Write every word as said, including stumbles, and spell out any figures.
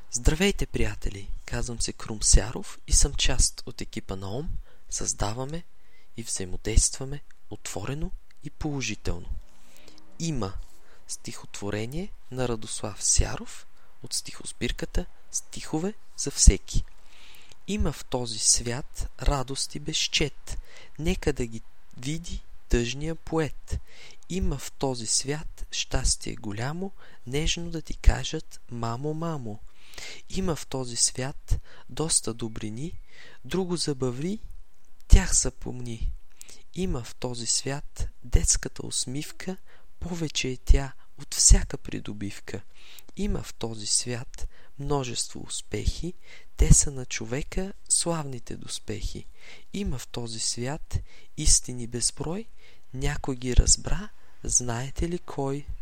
Здравейте, приятели! Казвам се Крум Сяров и съм част от екипа на Ом. Създаваме и взаимодействаме отворено и положително. Има стихотворение на Радослав Сяров от стихосбирката Стихове за всеки. Има в този свят радости безчет, нека да ги види тъжния поет. Има в този свят щастие голямо, нежно да ти кажат мамо, мамо. Има в този свят доста добрини, друго забави, тях запомни. Има в този свят детската усмивка, повече е тя от всяка придобивка. Има в този свят множество успехи, те са на човека славните доспехи. Има в този свят истини безброй, някой ги разбра, знаете ли кой?